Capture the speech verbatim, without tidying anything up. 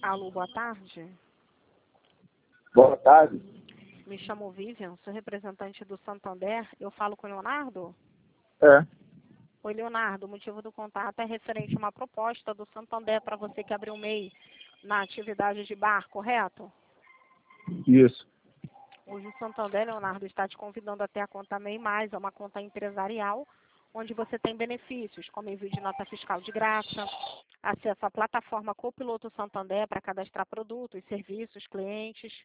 Alô, boa tarde. Boa tarde. Me chamo Vivian, sou representante do Santander. Eu falo com o Leonardo? É, Oi, Leonardo. O motivo do contato é referente a uma proposta do Santander para você que abriu o M E I na atividade de bar, correto? isso. Hoje o Santander, Leonardo, está te convidando a ter a conta M E I Mais, é uma conta empresarial, onde você tem benefícios, como envio de nota fiscal de graça, acesso à plataforma Copiloto Santander para cadastrar produtos, serviços, clientes,